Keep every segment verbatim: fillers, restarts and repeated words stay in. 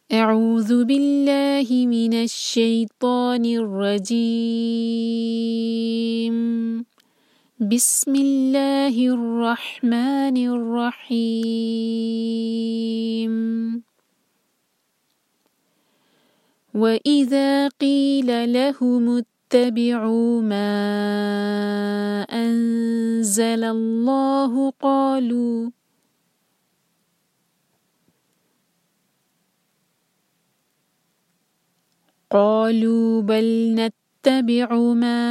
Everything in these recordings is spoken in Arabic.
أعوذ بالله من الشيطان الرجيم. بسم الله الرحمن الرحيم. وإذا قيل لهم اتبعوا ما أنزل الله قالوا قالوا بل نتبع ما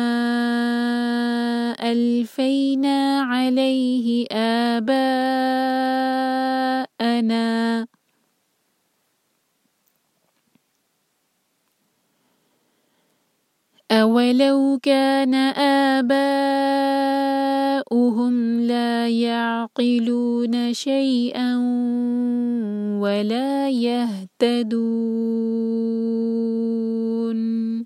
ألفينا عليه آباءنا أولو كان آباؤهم لا يعقلون شيئا ولا يهتدون.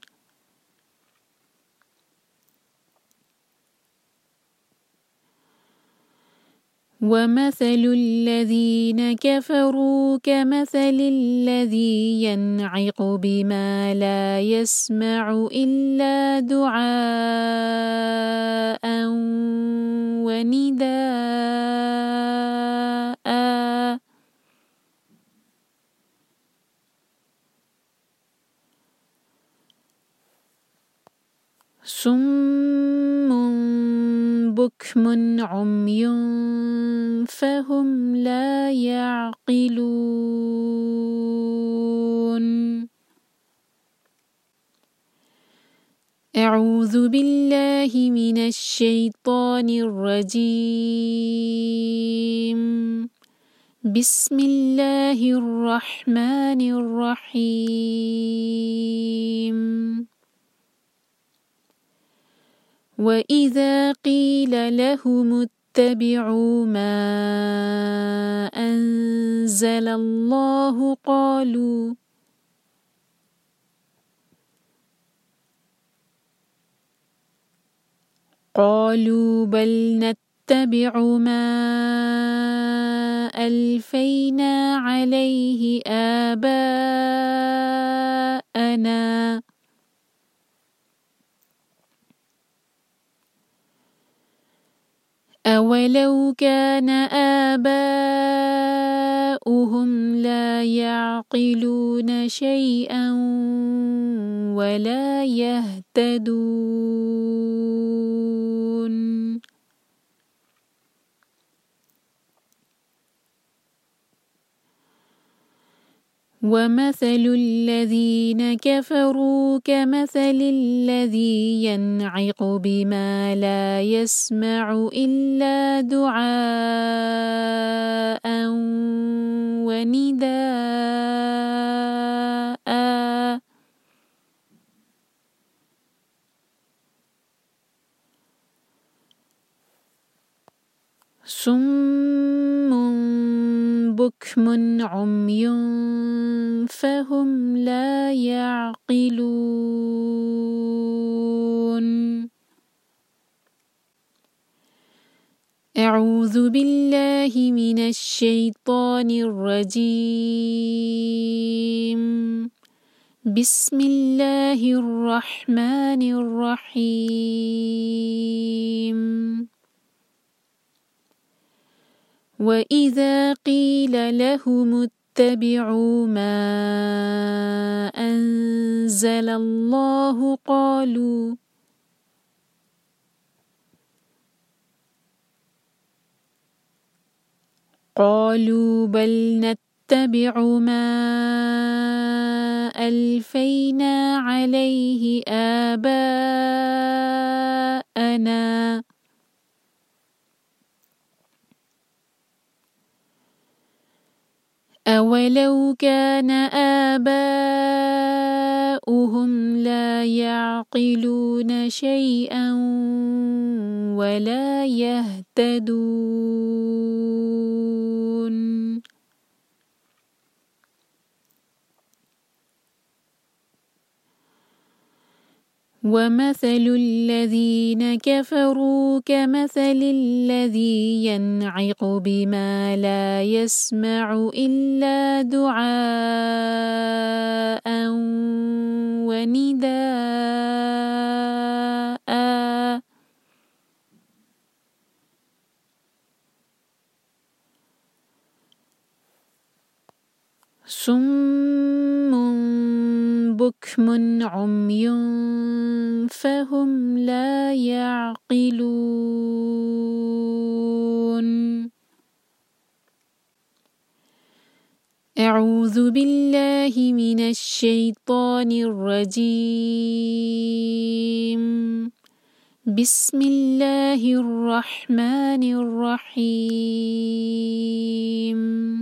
ومثل الذين كفروا كمثل الذي ينعق بما لا يسمع إلا دعاء ونداء صم بكم عمي فهم لا يعقلون. أعوذ بالله من الشيطان الرجيم. بسم الله الرحمن الرحيم. وإذا قيل لهم اتبعوا ما أنزل الله قالوا قالوا بل نتبع ما ألفينا عليه آباءنا أولو كان آباؤهم لا يعقلون شيئا ولا يهتدون. ومثل الذين كفروا كمثل الذي ينعق بما لا يسمع إلا دعاء ونداء صم بكم عمي فهم لا يعقلون. أعوذ بالله من الشيطان الرجيم. بسم الله الرحمن الرحيم. وإذا قيل لهم اتبعوا ما أنزل الله قالوا قالوا بل نتبع ما ألفينا عليه آباءنا أولو كان آباؤهم لا يعقلون شيئا ولا يهتدون. ومثل الذين كفروا كمثل الذي ينعق بما لا يسمع إلا دعاء ونداء صم بكم عمي فهم لا يعقلون. أعوذ بالله من الشيطان الرجيم. بسم الله الرحمن الرحيم.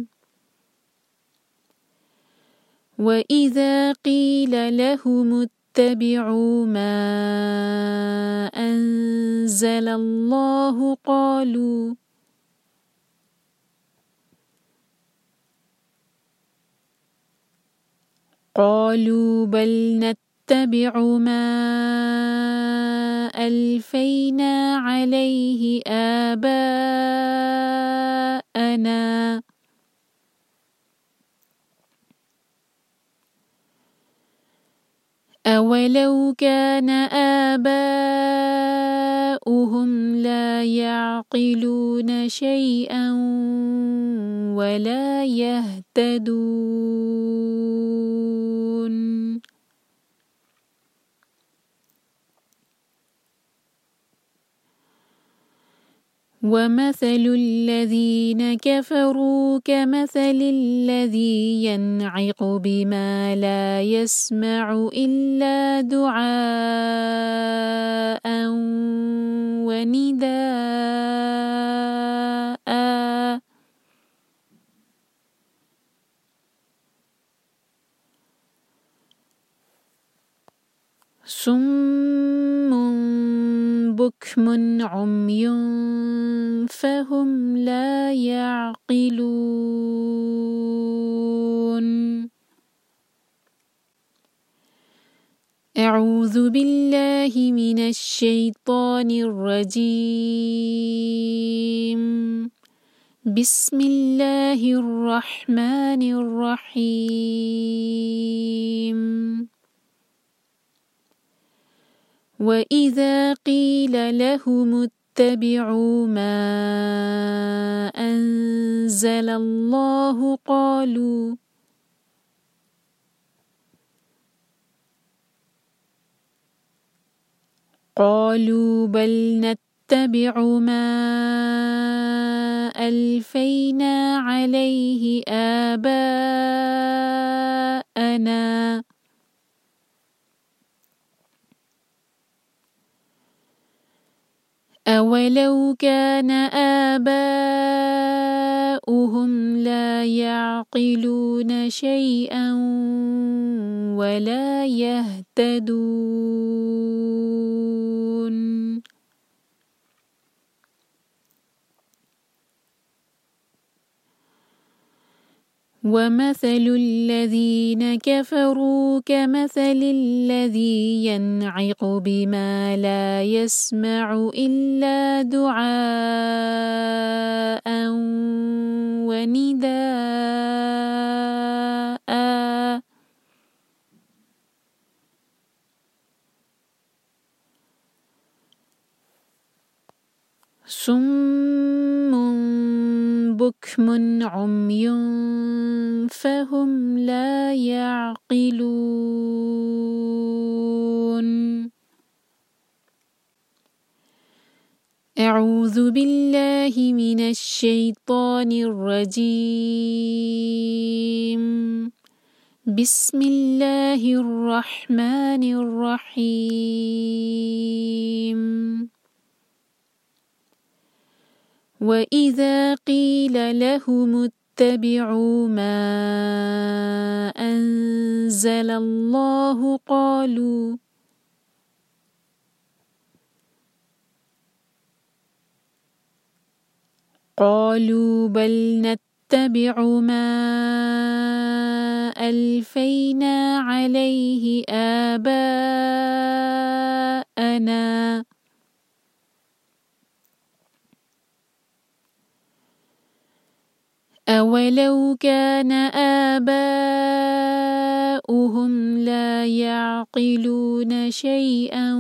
وإذا قيل لهم اتبعوا ما أنزل الله قالوا قالوا بل نتبع ما ألفينا عليه آباءنا أولو كان آباؤهم لا يعقلون شيئا ولا يهتدون. ومثل الذين كفروا كمثل الذي ينعق بما لا يسمع إلا دعاء ونداء صم بكم عمي فهم لا يعقلون. أعوذ بالله من الشيطان الرجيم. بسم الله الرحمن الرحيم. وإذا قيل لهم اتبعوا ما أنزل الله قالوا قالوا بل نتبع ما ألفينا عليه آباءنا أولو كان آباؤهم لا يعقلون شيئا ولا يهتدون. ومثل الذين كفروا كمثل الذي ينعق بما لا يسمع إلا دعاء ونداء صم بكم عمي فهم لا يعقلون. أعوذ بالله من الشيطان الرجيم. بسم الله الرحمن الرحيم. وإذا قيل لهم اتبعوا ما أنزل الله قالوا قالوا بل نتبع ما ألفينا عليه آباءنا أولو كان آباؤهم لا يعقلون شيئا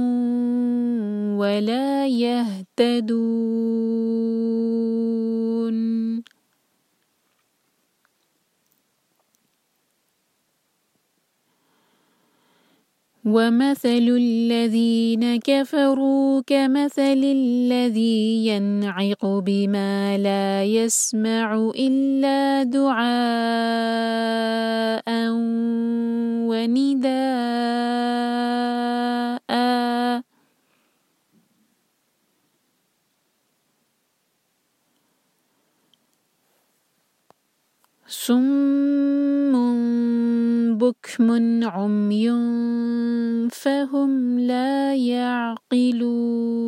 ولا يهتدون ومثل الذين كفروا كمثل الذي ينعق بما لا يسمع إلا دعاء ونداء صم بكم عمي فهم لا يعقلون